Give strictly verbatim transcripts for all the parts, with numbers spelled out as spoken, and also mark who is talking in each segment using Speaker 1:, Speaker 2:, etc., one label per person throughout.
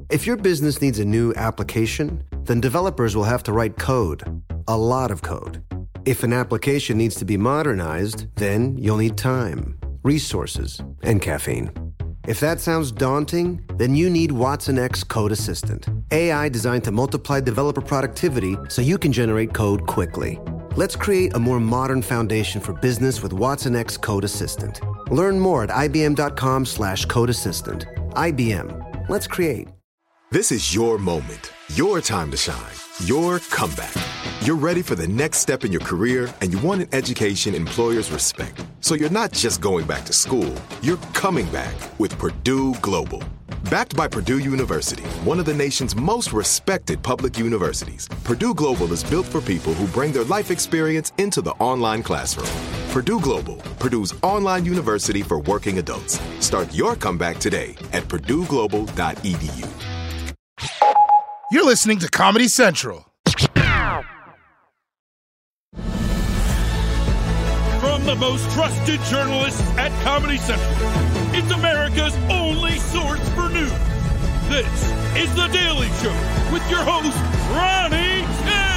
Speaker 1: If your business needs a new application, then developers will have to write code, a lot of code. If an application needs to be modernized, then you'll need time, resources, and caffeine. If that sounds daunting, then you need Watson X Code Assistant, A I designed to multiply developer productivity so you can generate code quickly. Let's create a more modern foundation for business with Watson X Code Assistant. Learn more at ibm.com slash code assistant. I B M. Let's create.
Speaker 2: This is your moment, your time to shine, your comeback. You're ready for the next step in your career, and you want an education employers respect. So you're not just going back to school, you're coming back with Purdue Global. Backed by Purdue University, one of the nation's most respected public universities, Purdue Global is built for people who bring their life experience into the online classroom. Purdue Global, Purdue's online university for working adults. Start your comeback today at purdue global dot e d u.
Speaker 3: You're listening to Comedy Central.
Speaker 4: From the most trusted journalists at Comedy Central, it's America's only source for news. This is The Daily Show with your host, Ronnie Chang.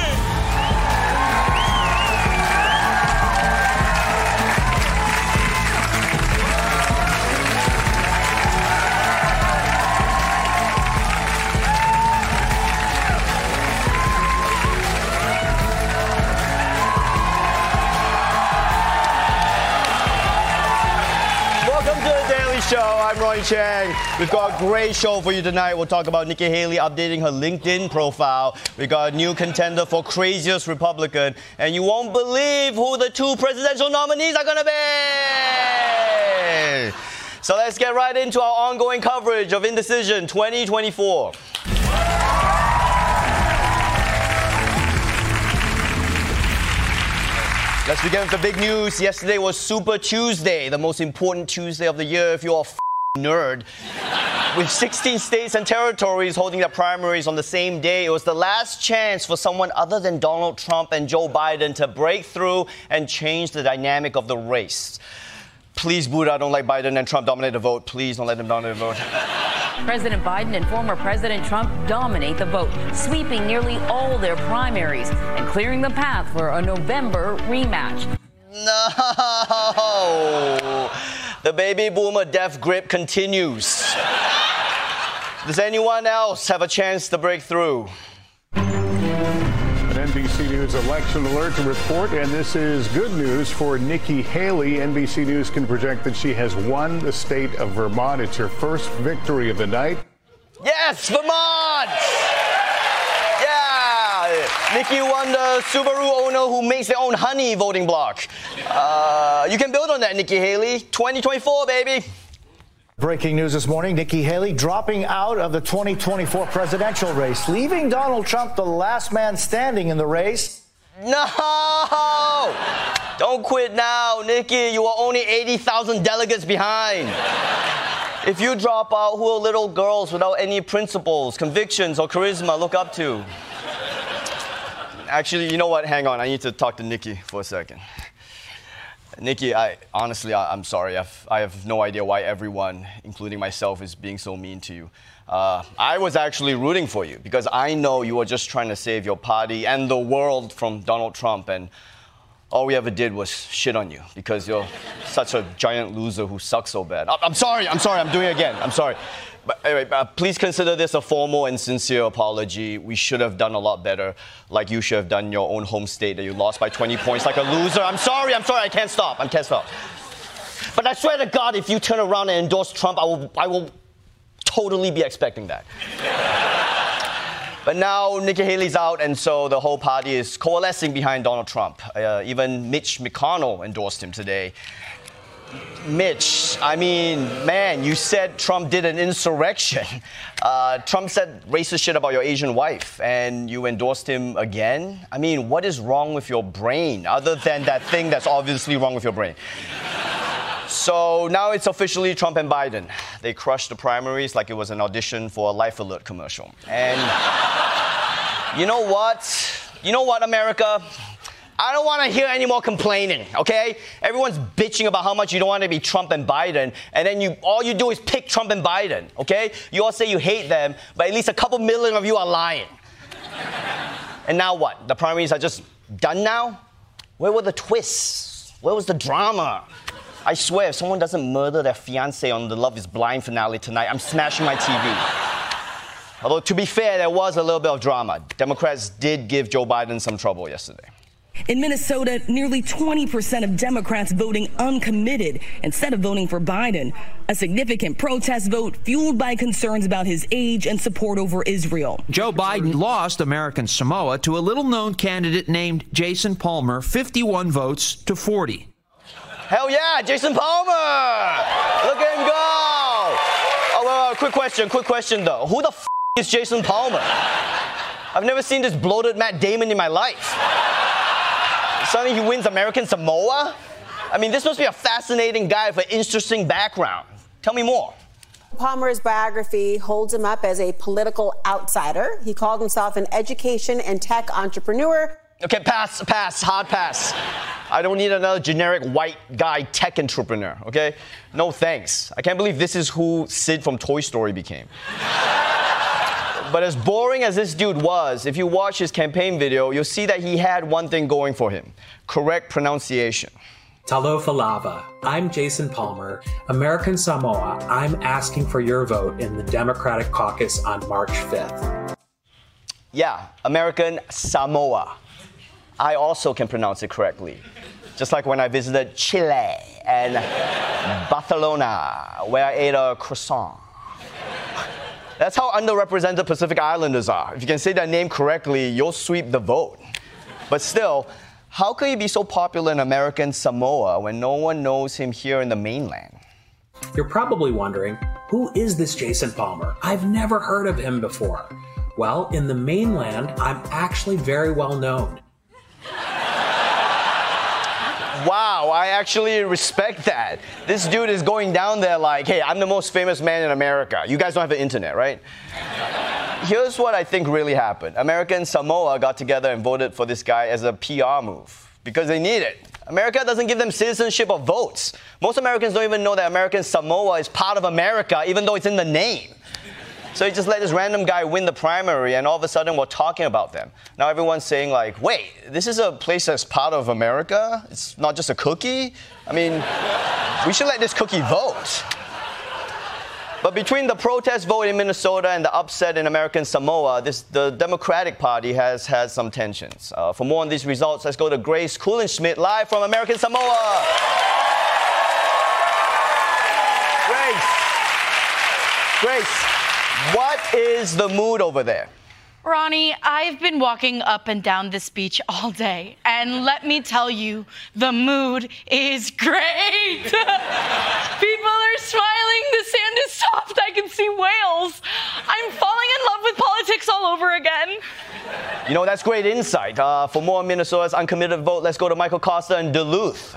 Speaker 5: Show. I'm Ronnie Chang. We've got a great show for you tonight. We'll talk about Nikki Haley updating her LinkedIn profile. We got a new contender for craziest Republican, and you won't believe who the two presidential nominees are gonna be. So let's get right into our ongoing coverage of Indecision twenty twenty-four. Let's begin with the big news. Yesterday was Super Tuesday, the most important Tuesday of the year if you're a f- nerd. With sixteen states and territories holding their primaries on the same day, it was the last chance for someone other than Donald Trump and Joe Biden to break through and change the dynamic of the race. Please, Buddha, don't let Biden and Trump dominate the vote. Please don't let them dominate the vote.
Speaker 6: President Biden and former President Trump dominate the vote, sweeping nearly all their primaries and clearing the path for a November rematch.
Speaker 5: No! The baby boomer death grip continues. Does anyone else have a chance to break through?
Speaker 7: An N B C News election alert to report, and this is good news for Nikki Haley. N B C News can project that she has won the state of Vermont. It's her first victory of the night.
Speaker 5: Yes, Vermont! Yeah! Nikki won the Subaru owner who makes their own honey voting block. Uh, you can build on that, Nikki Haley. twenty twenty-four, baby.
Speaker 8: Breaking news this morning, Nikki Haley dropping out of the twenty twenty-four presidential race, leaving Donald Trump the last man standing in the race.
Speaker 5: No! Don't quit now, Nikki. You are only eighty thousand delegates behind. If you drop out, who will little girls without any principles, convictions, or charisma look up to? Actually, you know what? Hang on. I need to talk to Nikki for a second. Nikki, I honestly, I, I'm sorry. I've, I have no idea why everyone, including myself, is being so mean to you. Uh, I was actually rooting for you because I know you were just trying to save your party and the world from Donald Trump, and all we ever did was shit on you because you're such a giant loser who sucks so bad. I'm sorry. I'm sorry. I'm doing it again. I'm sorry. But anyway, uh, please consider this a formal and sincere apology. We should have done a lot better, like you should have done in your own home state that you lost by twenty points like a loser. I'm sorry, I'm sorry, I can't stop, I can't stop. But I swear to God, if you turn around and endorse Trump, I will, I will totally be expecting that. But now Nikki Haley's out, and so the whole party is coalescing behind Donald Trump. Uh, even Mitch McConnell endorsed him today. Mitch, I mean, man, you said Trump did an insurrection. Uh, Trump said racist shit about your Asian wife, and you endorsed him again? I mean, what is wrong with your brain, other than that thing that's obviously wrong with your brain? So now it's officially Trump and Biden. They crushed the primaries like it was an audition for a Life Alert commercial. And you know what? You know what, America? I don't want to hear any more complaining, okay? Everyone's bitching about how much you don't want to be Trump and Biden, and then you all you do is pick Trump and Biden, okay? You all say you hate them, but at least a couple million of you are lying. And now what? The primaries are just done now? Where were the twists? Where was the drama? I swear, if someone doesn't murder their fiancé on the Love is Blind finale tonight, I'm smashing my T V. Although, to be fair, there was a little bit of drama. Democrats did give Joe Biden some trouble yesterday.
Speaker 9: In Minnesota, nearly twenty percent of Democrats voting uncommitted instead of voting for Biden. A significant protest vote fueled by concerns about his age and support over Israel.
Speaker 10: Joe Biden lost American Samoa to a little-known candidate named Jason Palmer, fifty-one votes to forty.
Speaker 5: Hell yeah, Jason Palmer! Look at him go! Oh, well, well, quick question, quick question though. Who the f*** is Jason Palmer? I've never seen this bloated Matt Damon in my life. Suddenly he wins American Samoa? I mean, this must be a fascinating guy with an interesting background. Tell me more.
Speaker 11: Palmer's biography holds him up as a political outsider. He called himself an education and tech entrepreneur.
Speaker 5: Okay, pass, pass, hard pass. I don't need another generic white guy tech entrepreneur, okay? No thanks. I can't believe this is who Sid from Toy Story became. But as boring as this dude was, if you watch his campaign video, you'll see that he had one thing going for him: correct pronunciation.
Speaker 12: Talofa lava. I'm Jason Palmer, American Samoa. I'm asking for your vote in the Democratic caucus on March fifth.
Speaker 5: Yeah, American Samoa. I also can pronounce it correctly. Just like when I visited Chile and Barcelona, where I ate a croissant. That's how underrepresented Pacific Islanders are. If you can say that name correctly, you'll sweep the vote. But still, how could he be so popular in American Samoa when no one knows him here in the mainland?
Speaker 12: You're probably wondering, who is this Jason Palmer? I've never heard of him before. Well, in the mainland, I'm actually very well known.
Speaker 5: Wow, I actually respect that. This dude is going down there like, hey, I'm the most famous man in America. You guys don't have the internet, right? Here's what I think really happened. American Samoa got together and voted for this guy as a P R move because they need it. America doesn't give them citizenship or votes. Most Americans don't even know that American Samoa is part of America, even though it's in the name. So he just let this random guy win the primary, and all of a sudden we're talking about them. Now everyone's saying like, wait, this is a place that's part of America? It's not just a cookie? I mean, we should let this cookie vote. But between the protest vote in Minnesota and the upset in American Samoa, this, the Democratic Party has had some tensions. Uh, for more on these results, let's go to Grace Kulinschmidt live from American Samoa. Grace. Grace. What is the mood over there?
Speaker 13: Ronnie, I've been walking up and down this beach all day, and let me tell you, the mood is great. People are smiling, the sand is soft, I can see whales. I'm falling in love with politics all over again.
Speaker 5: You know, that's great insight. Uh, for more on Minnesota's uncommitted vote, let's go to Michael Costa in Duluth.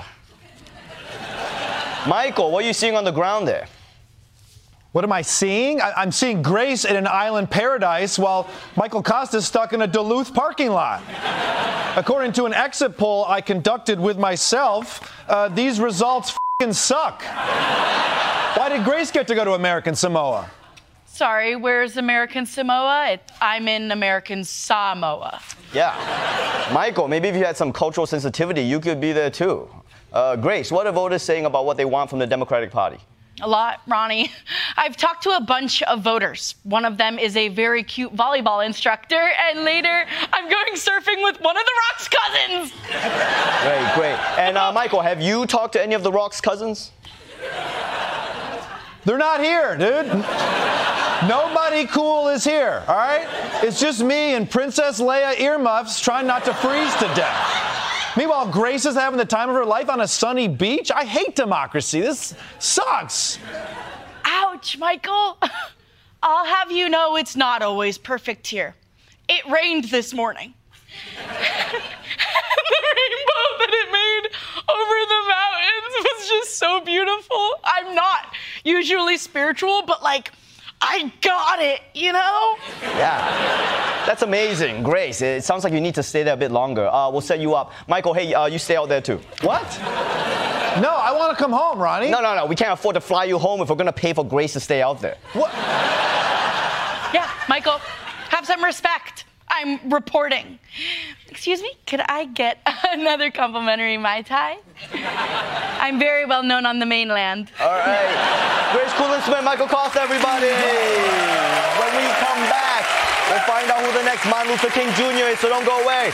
Speaker 5: Michael, what are you seeing on the ground there?
Speaker 14: What am I seeing? I- I'm seeing Grace in an island paradise while Michael Costa's stuck in a Duluth parking lot. According to an exit poll I conducted with myself, uh, these results f***ing suck. Why did Grace get to go to American Samoa?
Speaker 13: Sorry, where's American Samoa? It, I'm in American Samoa.
Speaker 5: Yeah. Michael, maybe if you had some cultural sensitivity, you could be there too. Uh, Grace, what are voters saying about what they want from the Democratic Party?
Speaker 13: A lot, Ronnie. I've talked to a bunch of voters. One of them is a very cute volleyball instructor, and later I'm going surfing with one of the Rock's cousins.
Speaker 5: Great, great. And uh, Michael, have you talked to any of the Rock's cousins?
Speaker 14: They're not here, dude. Nobody cool is here, all right? It's just me and Princess Leia earmuffs trying not to freeze to death. Meanwhile, Grace is having the time of her life on a sunny beach. I hate democracy. This sucks.
Speaker 13: Ouch, Michael. I'll have you know it's not always perfect here. It rained this morning. And the rainbow that it made over the mountains was just so beautiful. I'm not usually spiritual, but like, I got it, you know?
Speaker 5: Yeah. That's amazing. Grace, it sounds like you need to stay there a bit longer. Uh, we'll set you up. Michael, hey, uh, you stay out there too.
Speaker 14: What? No, I want to come home, Ronnie.
Speaker 5: No, no, no. We can't afford to fly you home if we're going to pay for Grace to stay out there.
Speaker 14: What?
Speaker 13: Yeah, Michael, have some respect. I'm reporting. Excuse me, could I get another complimentary Mai Tai? I'm very well known on the mainland.
Speaker 5: All right. Grace Kulisman, Michael Costa, everybody. When we come back, we'll find out who the next Martin Luther King Junior is, so don't go away.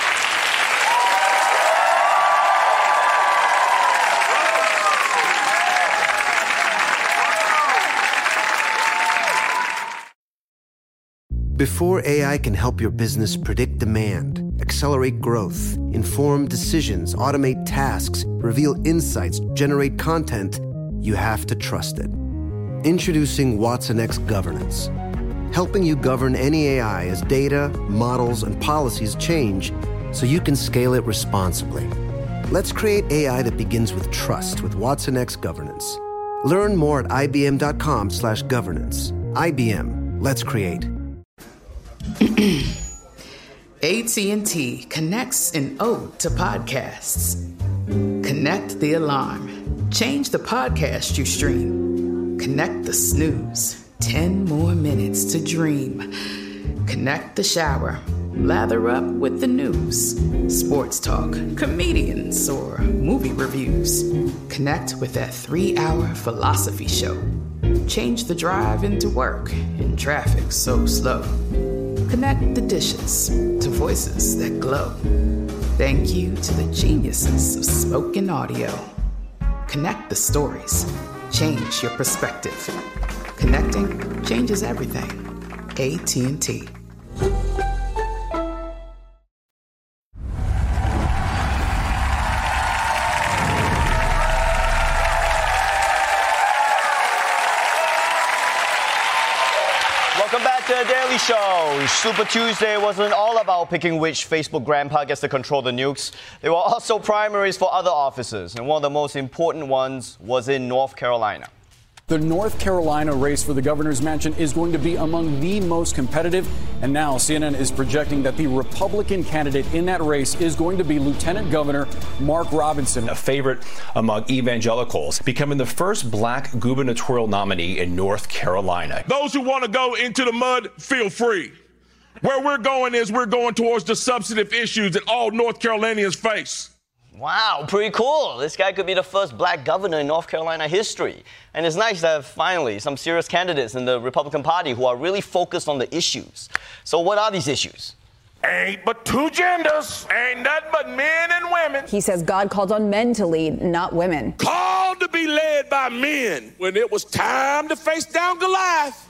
Speaker 1: Before A I can help your business predict demand, accelerate growth, inform decisions, automate tasks, reveal insights, generate content, you have to trust it. Introducing Watson X Governance, helping you govern any A I as data, models, and policies change so you can scale it responsibly. Let's create A I that begins with trust with Watson X Governance. Learn more at ibm.com slash governance. I B M, let's create.
Speaker 15: A T and T connects an ode to podcasts. Connect the alarm. Change the podcast you stream. Connect the snooze. Ten more minutes to dream. Connect the shower. Lather up with the news. Sports talk, comedians, or movie reviews. Connect with that three-hour philosophy show. Change the drive into work in traffic so slow. Connect the dishes to voices that glow. Thank you to the geniuses of spoken audio. Connect the stories. Change your perspective. Connecting changes everything. A T and T.
Speaker 5: Welcome back to The Daily Show. Super Tuesday wasn't all about picking which Facebook grandpa gets to control the nukes. There were also primaries for other offices, and one of the most important ones was in North Carolina.
Speaker 16: The North Carolina race for the governor's mansion is going to be among the most competitive, and now C N N is projecting that the Republican candidate in that race is going to be Lieutenant Governor Mark Robinson,
Speaker 17: a favorite among evangelicals, becoming the first black gubernatorial nominee in North Carolina.
Speaker 4: Those who want to go into the mud, feel free. Where we're going is we're going towards the substantive issues that all North Carolinians face.
Speaker 5: Wow, pretty cool. This guy could be the first black governor in North Carolina history. And it's nice to have finally some serious candidates in the Republican Party who are really focused on the issues. So what are these issues?
Speaker 4: Ain't but two genders. Ain't nothing but men and women.
Speaker 18: He says God called on men to lead, not women.
Speaker 4: Called to be led by men. When it was time to face down Goliath,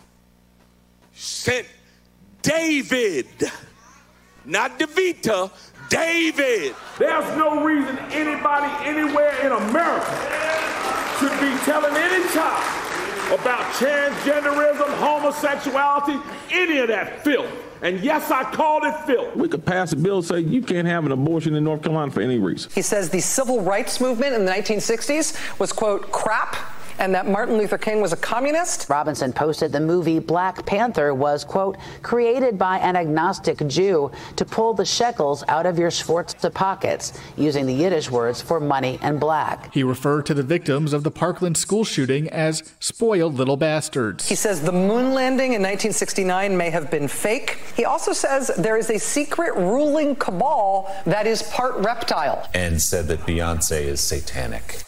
Speaker 4: sent David, not DeVita, David. There's no reason anybody anywhere in America should be telling any child about transgenderism, homosexuality, any of that filth. And yes, I called it filth. We could pass a bill that says you can't have an abortion in North Carolina for any reason.
Speaker 19: He says the civil rights movement in the nineteen sixties was, quote, crap, and that Martin Luther King was a communist.
Speaker 20: Robinson posted the movie Black Panther was, quote, created by an agnostic Jew to pull the shekels out of your Sforza pockets, using the Yiddish words for money and black.
Speaker 21: He referred to the victims of the Parkland school shooting as spoiled little bastards.
Speaker 19: He says the moon landing in nineteen sixty-nine may have been fake. He also says there is a secret ruling cabal that is part reptile.
Speaker 22: And said that Beyonce is satanic.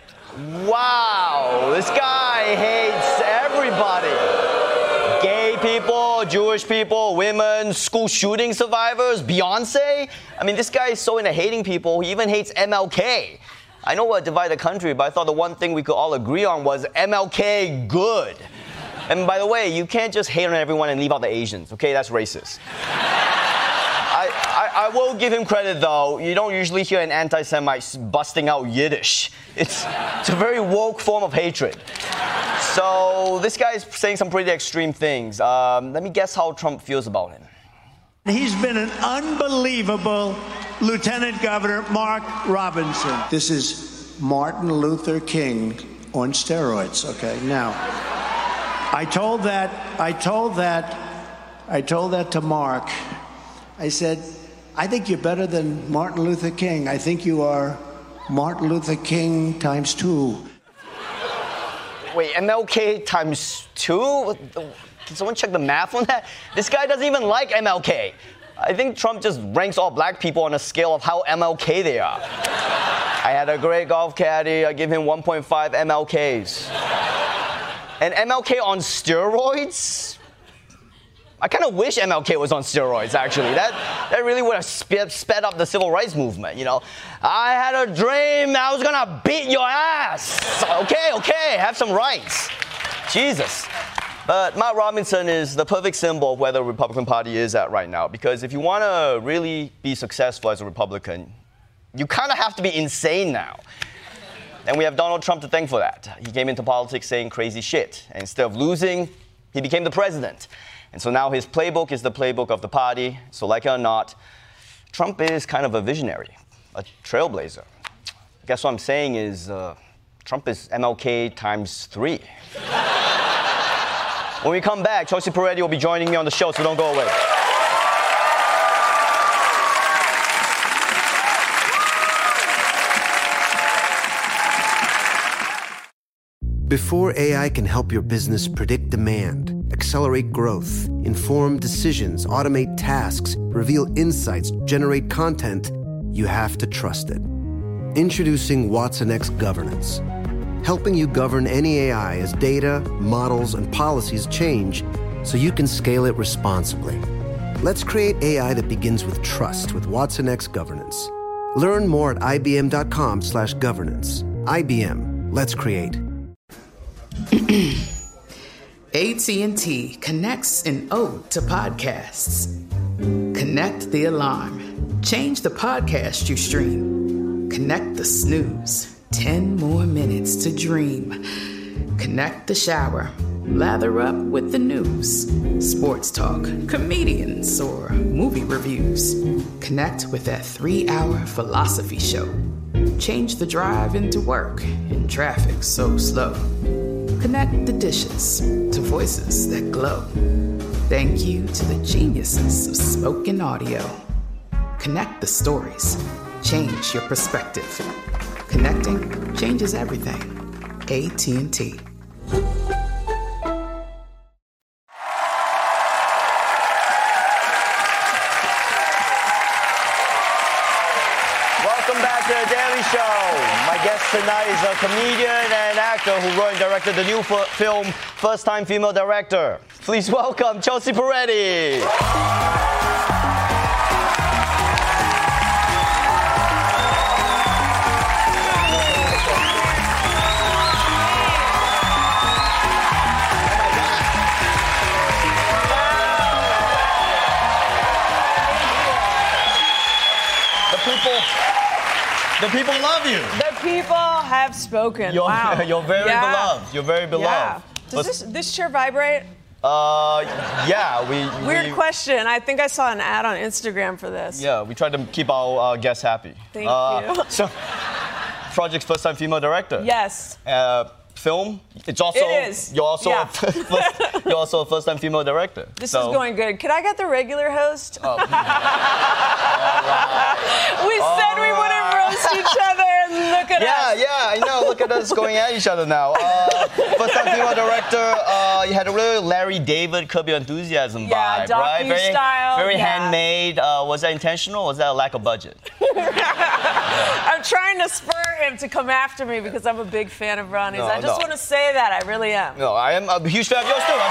Speaker 5: Wow, this guy hates everybody. Gay people, Jewish people, women, school shooting survivors, Beyonce. I mean, this guy is so into hating people, he even hates M L K. I know what divided the country, but I thought the one thing we could all agree on was M L K good. And by the way, you can't just hate on everyone and leave out the Asians, okay? That's racist. I, I, I will give him credit, though. You don't usually hear an anti-Semite busting out Yiddish. It's, it's a very woke form of hatred. So this guy's saying some pretty extreme things. Um, let me guess how Trump feels about him.
Speaker 23: He's been an unbelievable Lieutenant Governor, Mark Robinson. This is Martin Luther King on steroids, okay? Now, I told that, I told that I told that to Mark. I said, I think you're better than Martin Luther King. I think you are Martin Luther King times two.
Speaker 5: Wait, M L K times two? Can someone check the math on that? This guy doesn't even like M L K. I think Trump just ranks all black people on a scale of how M L K they are. I had a great golf caddy. I give him one point five M L Ks. And M L K on steroids? I kind of wish M L K was on steroids, actually. That that really would have sped, sped up the civil rights movement, you know. I had a dream I was gonna beat your ass. Okay, okay, have some rights. Jesus. But Mark Robinson is the perfect symbol of where the Republican Party is at right now. Because if you want to really be successful as a Republican, you kind of have to be insane now. And we have Donald Trump to thank for that. He came into politics saying crazy shit. And instead of losing, he became the president. And so now his playbook is the playbook of the party. So like it or not, Trump is kind of a visionary, a trailblazer. I guess what I'm saying is uh, Trump is M L K times three. When we come back, Chelsea Peretti will be joining me on the show, so don't go away.
Speaker 1: Before A I can help your business predict demand, accelerate growth, inform decisions, automate tasks, reveal insights, generate content, you have to trust it. Introducing Watson X Governance, helping you govern any A I as data, models, and policies change so you can scale it responsibly. Let's create A I that begins with trust with Watson X Governance. Learn more at ibm.com slash governance. I B M, let's create.
Speaker 15: A T and T connects an ode to podcasts. Connect the alarm. Change the podcast you stream. Connect the snooze. Ten more minutes to dream. Connect the shower. Lather up with the news. Sports talk, comedians, or movie reviews. Connect with that three-hour philosophy show. Change the drive into work in traffic so slow. Connect the dishes to voices that glow. Thank you to the geniuses of spoken audio. Connect the stories. Change your perspective. Connecting changes everything. A T and T.
Speaker 5: Welcome back to The Daily Show. My guest tonight is a comedian and actor who wrote and directed the new f- film First Time Female Director. Please welcome Chelsea Peretti. The people love you.
Speaker 2: The people have spoken.
Speaker 5: You're,
Speaker 2: wow.
Speaker 5: You're very
Speaker 2: yeah.
Speaker 5: beloved. You're very beloved.
Speaker 2: Yeah. Does
Speaker 5: but,
Speaker 2: this, this chair vibrate?
Speaker 5: Uh, yeah. We
Speaker 2: Weird
Speaker 5: we,
Speaker 2: question. I think I saw an ad on Instagram for this.
Speaker 5: Yeah, we try to keep our uh, guests happy.
Speaker 2: Thank
Speaker 5: uh,
Speaker 2: you.
Speaker 5: So, project's first time female director.
Speaker 2: Yes.
Speaker 5: Uh, film. It's also.
Speaker 2: It is.
Speaker 5: You're also.
Speaker 2: Yeah.
Speaker 5: A first, you're also a first time female director.
Speaker 2: This
Speaker 5: so.
Speaker 2: is going good. Could I get the regular host?
Speaker 5: Oh.
Speaker 2: We
Speaker 5: All
Speaker 2: said we wouldn't roast each other, and look at
Speaker 5: yeah,
Speaker 2: us.
Speaker 5: Yeah, yeah, I know. Look at us going at each other now. Uh, first time female director. Uh, you had a really Larry David Curb Your Enthusiasm
Speaker 2: yeah,
Speaker 5: vibe, right? Very,
Speaker 2: style,
Speaker 5: very
Speaker 2: yeah.
Speaker 5: handmade. Uh, was that intentional, or was that a lack of budget?
Speaker 2: I'm trying to spur him to come after me because I'm a big fan of Ronnie's.
Speaker 5: No,
Speaker 2: I just
Speaker 5: no.
Speaker 2: want to say that. I really am.
Speaker 5: No, I am a huge fan of yours too.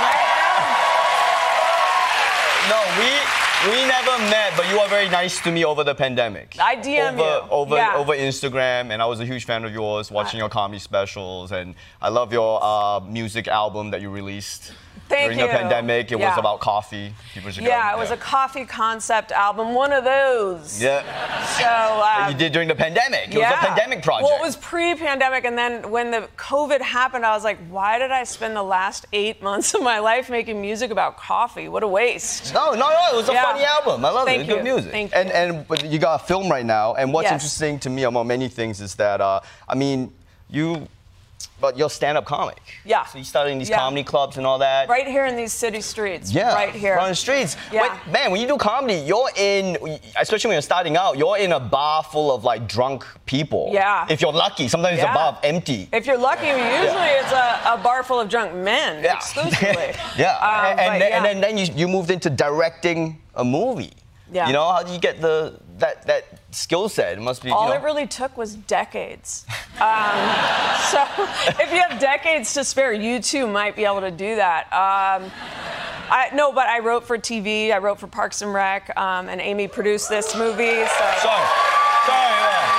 Speaker 5: No, we we never met, but you were very nice to me over the pandemic.
Speaker 2: I D M
Speaker 5: over,
Speaker 2: you.
Speaker 5: Over,
Speaker 2: yeah.
Speaker 5: over Instagram, and I was a huge fan of yours, watching your comedy specials, and I love your uh, music album that you released.
Speaker 2: Thank
Speaker 5: During
Speaker 2: you.
Speaker 5: the pandemic, it
Speaker 2: yeah.
Speaker 5: was about coffee. People should
Speaker 2: yeah,
Speaker 5: go.
Speaker 2: it was a coffee concept album, one of those.
Speaker 5: Yeah.
Speaker 2: So um,
Speaker 5: you did during the pandemic. It
Speaker 2: yeah.
Speaker 5: was a pandemic project.
Speaker 2: Well, it was pre-pandemic, and then when the COVID happened, I was like, why did I spend the last eight months of my life making music about coffee? What a waste.
Speaker 5: No, no, no. It was a
Speaker 2: yeah.
Speaker 5: funny album. I love
Speaker 2: Thank
Speaker 5: it. It's
Speaker 2: you.
Speaker 5: good music.
Speaker 2: Thank
Speaker 5: and
Speaker 2: you.
Speaker 5: and but you got a film right now. And what's
Speaker 2: Yes.
Speaker 5: interesting to me among many things is that uh, I mean, you but you're a stand-up comic.
Speaker 2: Yeah.
Speaker 5: So you started in these
Speaker 2: Yeah.
Speaker 5: comedy clubs and all that.
Speaker 2: Right here in these city streets.
Speaker 5: Yeah.
Speaker 2: Right here.
Speaker 5: On the streets.
Speaker 2: Yeah.
Speaker 5: Wait, man, when you do comedy, you're in, especially when you're starting out, you're in a bar full of like drunk people.
Speaker 2: Yeah.
Speaker 5: If you're lucky, sometimes
Speaker 2: Yeah.
Speaker 5: the bar empty.
Speaker 2: If you're lucky, usually
Speaker 5: Yeah.
Speaker 2: it's a, a bar full of drunk men
Speaker 5: Yeah.
Speaker 2: exclusively.
Speaker 5: yeah.
Speaker 2: Um,
Speaker 5: and,
Speaker 2: but
Speaker 5: and, then,
Speaker 2: yeah.
Speaker 5: and then, then you, you moved into directing a movie.
Speaker 2: Yeah.
Speaker 5: You know, how do you get the that that skill set? It must be.
Speaker 2: All
Speaker 5: you know,
Speaker 2: it really took was decades. Um, so if you have decades to spare, you too might be able to do that. Um, I, no, but I wrote for T V. I wrote for Parks and Rec, um, and Amy produced this movie. So.
Speaker 5: Sorry. Sorry. Yeah.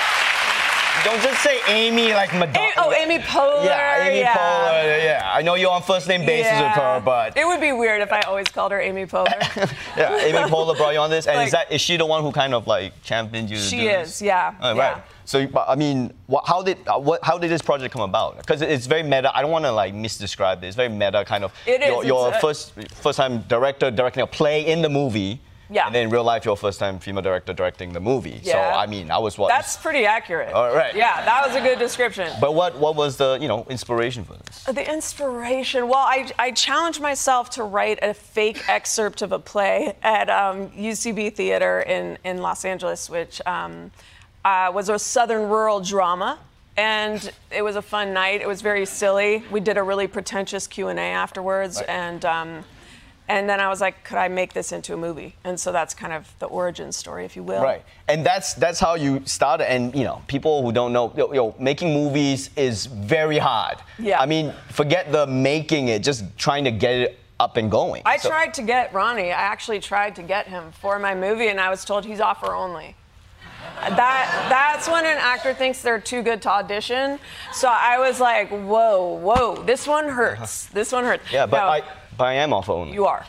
Speaker 5: Don't just say Amy like Madonna.
Speaker 2: A- oh, Amy Poehler.
Speaker 5: Yeah, Amy
Speaker 2: yeah.
Speaker 5: Poehler. Yeah, I know you're on first name basis
Speaker 2: yeah.
Speaker 5: with her, but
Speaker 2: it would be weird if I always called her Amy Poehler.
Speaker 5: yeah, Amy Poehler brought you on this, and
Speaker 2: Like-
Speaker 5: is that is she the one who kind of like championed you? To
Speaker 2: She
Speaker 5: do
Speaker 2: is,
Speaker 5: this?
Speaker 2: yeah.
Speaker 5: Oh,
Speaker 2: yeah.
Speaker 5: Right. So, but, I mean, what, how did uh, what, how did this project come about? Because it's very meta. I don't want to like misdescribe it. It's very meta kind of.
Speaker 2: It is,
Speaker 5: Your, your
Speaker 2: it's a-
Speaker 5: first first time director directing a play in the movie.
Speaker 2: Yeah.
Speaker 5: And then in real life, your first time female director directing the movie.
Speaker 2: Yeah.
Speaker 5: So I mean, I was what.
Speaker 2: That's pretty accurate.
Speaker 5: All right.
Speaker 2: Yeah, that was a good description.
Speaker 5: But what what was the you know inspiration for this?
Speaker 2: The inspiration, well, I, I challenged myself to write a fake excerpt of a play at um, U C B Theater in, in Los Angeles, which um, uh, was a southern rural drama. And it was a fun night. It was very silly. We did a really pretentious Q and A afterwards.
Speaker 5: Right.
Speaker 2: And um, and then I was like, could I make this into a movie? And so that's kind of the origin story, if you will.
Speaker 5: Right, and that's that's how you started. And you know, people who don't know, yo, yo, making movies is very hard.
Speaker 2: Yeah.
Speaker 5: I mean, forget the making it, just trying to get it up and going.
Speaker 2: I
Speaker 5: So-
Speaker 2: tried to get Ronnie. I actually tried to get him for my movie, and I was told he's offer only. That that's when an actor thinks they're too good to audition. So I was like, whoa, whoa, this one hurts. This one hurts.
Speaker 5: Yeah, but
Speaker 2: Now,
Speaker 5: I but I am offer only.
Speaker 2: you are.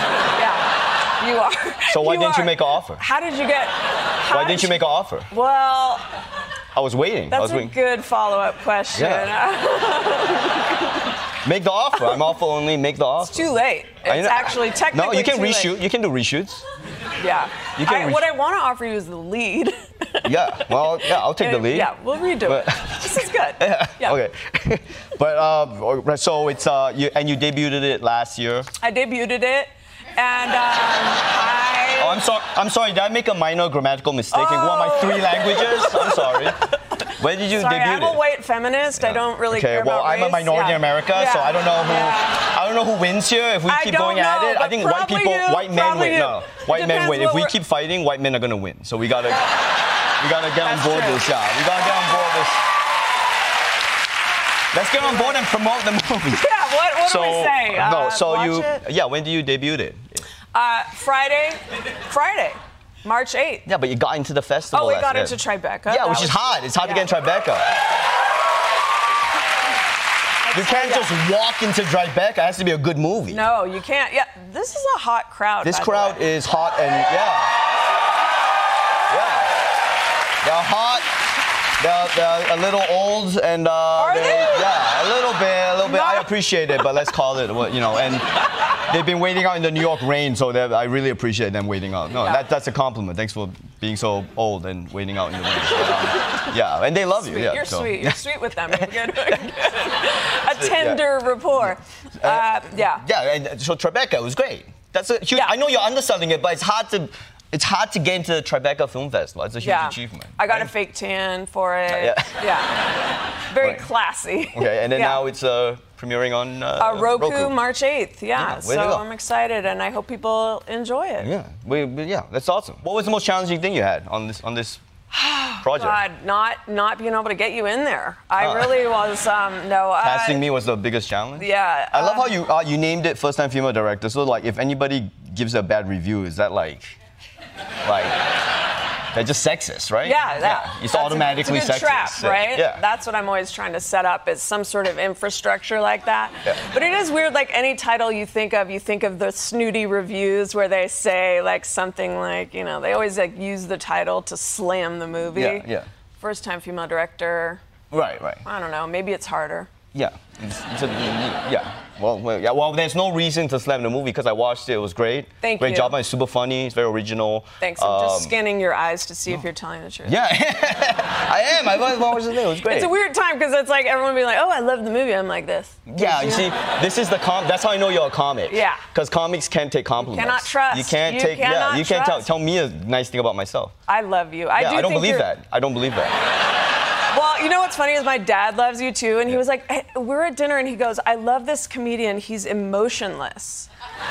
Speaker 2: Yeah, you are.
Speaker 5: So why
Speaker 2: You
Speaker 5: didn't you
Speaker 2: are.
Speaker 5: make an offer?
Speaker 2: How did you get? how
Speaker 5: Why didn't you make an offer?
Speaker 2: Well,
Speaker 5: I was waiting. I
Speaker 2: that's
Speaker 5: was
Speaker 2: a
Speaker 5: waiting.
Speaker 2: good follow-up question.
Speaker 5: Make the offer. I'm offer only. Make the offer.
Speaker 2: It's too late.
Speaker 5: I
Speaker 2: It's
Speaker 5: know-
Speaker 2: actually technically
Speaker 5: No, you can
Speaker 2: too late.
Speaker 5: reshoot. You can do reshoots.
Speaker 2: Yeah.
Speaker 5: You can
Speaker 2: I,
Speaker 5: re-
Speaker 2: what I want to offer you is the lead.
Speaker 5: Yeah. Well, yeah. I'll take the
Speaker 2: And-
Speaker 5: lead.
Speaker 2: Yeah, we'll redo
Speaker 5: But-
Speaker 2: it. This is good. Yeah.
Speaker 5: Okay. But um, so it's uh, you, and you debuted it last year.
Speaker 2: I debuted it, and um, I.
Speaker 5: Oh, I'm sorry. I'm sorry. Did I make a minor grammatical mistake in one of my three languages? I'm sorry. Where did you
Speaker 2: Sorry,
Speaker 5: debut
Speaker 2: I'm
Speaker 5: it?
Speaker 2: a white feminist. I don't really
Speaker 5: Okay,
Speaker 2: care
Speaker 5: well,
Speaker 2: about
Speaker 5: I'm a
Speaker 2: race.
Speaker 5: minority
Speaker 2: Yeah.
Speaker 5: in America, so
Speaker 2: Yeah.
Speaker 5: I don't know who
Speaker 2: Yeah.
Speaker 5: I don't know who wins here. If we
Speaker 2: I
Speaker 5: keep
Speaker 2: don't
Speaker 5: going at
Speaker 2: know,
Speaker 5: it, I
Speaker 2: but
Speaker 5: think white
Speaker 2: probably
Speaker 5: people,
Speaker 2: you,
Speaker 5: white men
Speaker 2: probably
Speaker 5: win.
Speaker 2: you.
Speaker 5: No, white men
Speaker 2: Depends
Speaker 5: win. If
Speaker 2: what
Speaker 5: we
Speaker 2: we're-
Speaker 5: keep fighting, white men are gonna win. So we gotta, we gotta get on
Speaker 2: That's
Speaker 5: board
Speaker 2: true.
Speaker 5: this. Yeah, we gotta get on board this. Let's get on board and promote the movie.
Speaker 2: Yeah, what, what
Speaker 5: so,
Speaker 2: do we say?
Speaker 5: No,
Speaker 2: Uh,
Speaker 5: so
Speaker 2: watch
Speaker 5: you,
Speaker 2: it?
Speaker 5: yeah. When do you debut it?
Speaker 2: Uh, Friday, Friday, March eighth.
Speaker 5: Yeah, but you got into the festival.
Speaker 2: Oh, we
Speaker 5: last
Speaker 2: got
Speaker 5: year.
Speaker 2: into Tribeca.
Speaker 5: Yeah,
Speaker 2: That
Speaker 5: which is
Speaker 2: was-
Speaker 5: hard. It's hard
Speaker 2: yeah.
Speaker 5: to get in Tribeca. You can't
Speaker 2: yeah.
Speaker 5: just walk into Tribeca. It has to be a good movie.
Speaker 2: No, you can't. Yeah, this is a hot crowd.
Speaker 5: This
Speaker 2: by the
Speaker 5: crowd
Speaker 2: way.
Speaker 5: is hot and yeah. Yeah. They're hot. They're, they're a little old and uh,
Speaker 2: Are they?
Speaker 5: yeah, a little bit, a little bit. I appreciate it, but let's call it what you know. And they've been waiting out in the New York rain, so they're- I really appreciate them waiting out. No,
Speaker 2: Yeah.
Speaker 5: that, that's a compliment. Thanks for being so old and waiting out in the rain. Um, yeah, and they love you.
Speaker 2: Sweet.
Speaker 5: Yeah,
Speaker 2: You're
Speaker 5: so.
Speaker 2: sweet. You're sweet with them. You're good. A tender rapport. Uh, yeah.
Speaker 5: Yeah, and so Tribeca was great. That's a huge.
Speaker 2: Yeah.
Speaker 5: I know you're underselling it, but it's hard to. It's hard to get into the Tribeca Film Festival. It's a huge
Speaker 2: Yeah.
Speaker 5: achievement.
Speaker 2: I got
Speaker 5: right?
Speaker 2: a fake tan for it.
Speaker 5: Yeah.
Speaker 2: Yeah. Very
Speaker 5: Right.
Speaker 2: classy.
Speaker 5: Okay, and then
Speaker 2: Yeah.
Speaker 5: now it's uh, premiering on uh,
Speaker 2: Uh, Roku, March eighth, yeah.
Speaker 5: Yeah, way to
Speaker 2: so
Speaker 5: go.
Speaker 2: I'm excited, and I hope people enjoy it.
Speaker 5: Yeah, we, we- yeah, that's awesome. What was the most challenging thing you had on this on this project?
Speaker 2: God, not not being able to get you in there. I
Speaker 5: Ah.
Speaker 2: really was. Um, no. Uh,
Speaker 5: Casting me was the biggest challenge.
Speaker 2: Yeah.
Speaker 5: I love
Speaker 2: uh,
Speaker 5: how you uh, you named it first time female director. So like, if anybody gives a bad review, is that like, like, they're just sexist, right?
Speaker 2: Yeah, that,
Speaker 5: It's
Speaker 2: that's
Speaker 5: automatically
Speaker 2: a, it's a good
Speaker 5: sexist.
Speaker 2: trap, right?
Speaker 5: Yeah.
Speaker 2: That's what I'm always trying to set up is some sort of infrastructure like that.
Speaker 5: Yeah.
Speaker 2: But it is weird, like any title you think of, you think of the snooty reviews where they say like something like, you know, they always like use the title to slam the movie.
Speaker 5: Yeah, yeah.
Speaker 2: First time female director.
Speaker 5: Right, right.
Speaker 2: I don't know, maybe it's harder.
Speaker 5: Yeah. It's, it's a, yeah. Well, well, yeah. Well, there's no reason to slam the movie because I watched it. It was great.
Speaker 2: Thank
Speaker 5: great
Speaker 2: you.
Speaker 5: Great job. It's super funny. It's very original.
Speaker 2: Thanks. I'm
Speaker 5: Um,
Speaker 2: just scanning your eyes to see if you're telling the truth.
Speaker 5: Yeah, I am. I watched the thing. It was great.
Speaker 2: It's a weird time because it's like everyone being like, "Oh, I love the movie." I'm like this.
Speaker 5: Yeah, you see, this is the com. That's how I know you're a comic.
Speaker 2: Yeah.
Speaker 5: Because comics can't take compliments.
Speaker 2: Cannot trust.
Speaker 5: You can't
Speaker 2: You
Speaker 5: take. Yeah,
Speaker 2: cannot
Speaker 5: you can't tell,
Speaker 2: trust.
Speaker 5: tell me a nice thing about myself.
Speaker 2: I love you. I
Speaker 5: yeah,
Speaker 2: do
Speaker 5: I don't
Speaker 2: think
Speaker 5: believe
Speaker 2: you're-
Speaker 5: that. I don't believe that.
Speaker 2: Well, you know what's funny is my dad loves you too, and he was like, hey, we're at dinner, and he goes, I love this comedian. He's emotionless.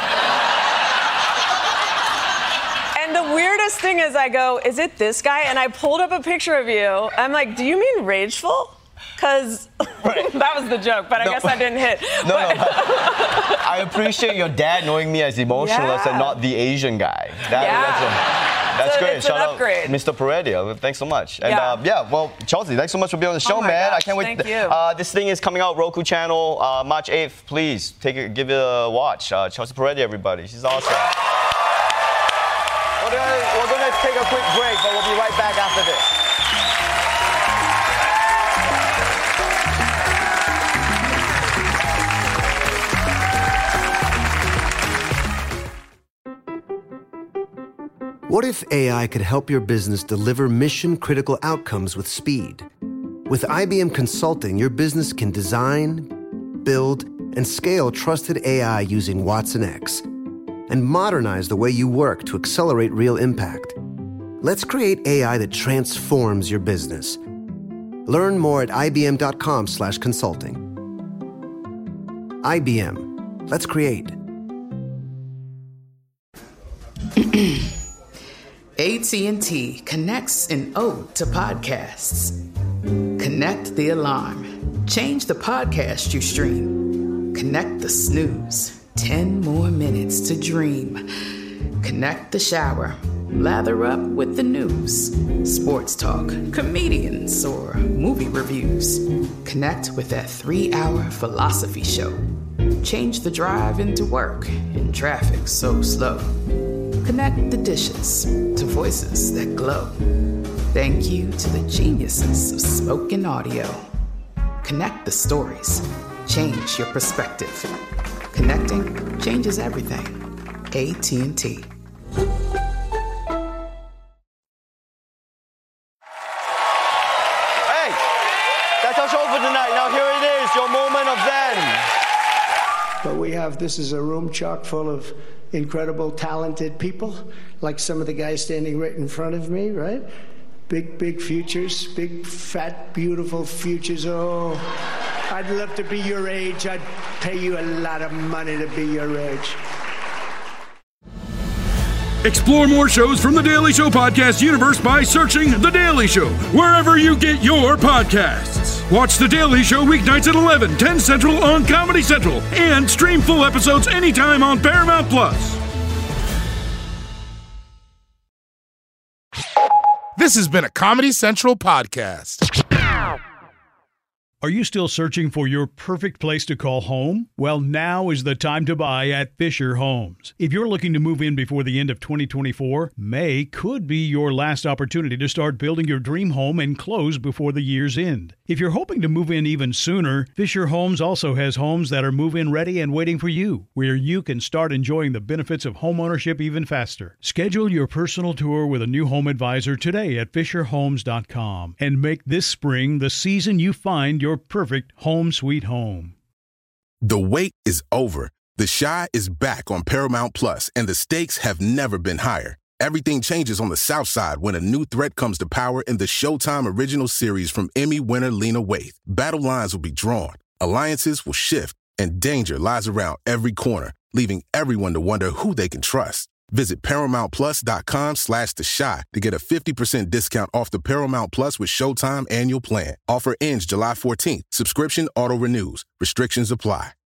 Speaker 2: And the weirdest thing is I go, is it this guy? And I pulled up a picture of you. I'm like, do you mean rageful? Because that was the joke, but I
Speaker 5: No.
Speaker 2: guess I didn't hit.
Speaker 5: No,
Speaker 2: But-
Speaker 5: no. I appreciate your dad knowing me as emotionless
Speaker 2: Yeah.
Speaker 5: and not the Asian guy. That,
Speaker 2: Yeah.
Speaker 5: That's, a, that's
Speaker 2: So
Speaker 5: great.
Speaker 2: it's an
Speaker 5: Shout
Speaker 2: upgrade.
Speaker 5: out, Mister Pereira. Thanks so much. And
Speaker 2: Yeah.
Speaker 5: uh, yeah, well, Chelsea, thanks so much for being on the show,
Speaker 2: Oh my
Speaker 5: man. I
Speaker 2: gosh,
Speaker 5: can't wait.
Speaker 2: thank you.
Speaker 5: Uh, this thing is coming out Roku channel uh, March eighth. Please take it, give it a watch. Uh, Chelsea Pereira, everybody. She's awesome. We're gonna, we're gonna take a quick break, but we'll be right back after this.
Speaker 1: What if A I could help your business deliver mission-critical outcomes with speed? With I B M Consulting, your business can design, build, and scale trusted A I using Watson X and modernize the way you work to accelerate real impact. Let's create A I that transforms your business. Learn more at ibm.com slash consulting. I B M. Let's create.
Speaker 15: A T and T connects an ode to podcasts. Connect the alarm. Change the podcast you stream. Connect the snooze. Ten more minutes to dream. Connect the shower. Lather up with the news. Sports talk, comedians, or movie reviews. Connect with that three-hour philosophy show. Change the drive into work in traffic so slow. Connect the dishes to voices that glow. Thank you to the geniuses of spoken audio. Connect the stories. Change your perspective. Connecting changes everything. A T and T.
Speaker 5: Hey, that's our show for tonight. Now here it is, your moment of zen.
Speaker 23: But we have, this is a room chock full of incredible, talented people, like some of the guys standing right in front of me, right? Big, big futures, big, fat, beautiful futures. Oh, I'd love to be your age. I'd pay you a lot of money to be your age.
Speaker 4: Explore more shows from The Daily Show podcast universe by searching The Daily Show wherever you get your podcasts. Watch The Daily Show weeknights at eleven, ten Central on Comedy Central, and stream full episodes anytime on Paramount Plus.
Speaker 3: This has been a Comedy Central podcast.
Speaker 6: Are you still searching for your perfect place to call home? Well, now is the time to buy at Fisher Homes. If you're looking to move in before the end of twenty twenty-four, May could be your last opportunity to start building your dream home and close before the year's end. If you're hoping to move in even sooner, Fisher Homes also has homes that are move-in ready and waiting for you, where you can start enjoying the benefits of homeownership even faster. Schedule your personal tour with a new home advisor today at fisher homes dot com and make this spring the season you find your perfect home sweet home.
Speaker 3: The wait is over. The Chi is back on Paramount Plus, and the stakes have never been higher. Everything changes on the South Side when a new threat comes to power in the Showtime original series from Emmy winner Lena Waithe. Battle lines will be drawn, alliances will shift, and danger lies around every corner, leaving everyone to wonder who they can trust. Visit ParamountPlus.com slash The Chi to get a fifty percent discount off the Paramount Plus with Showtime annual plan. Offer ends July fourteenth. Subscription auto-renews. Restrictions apply.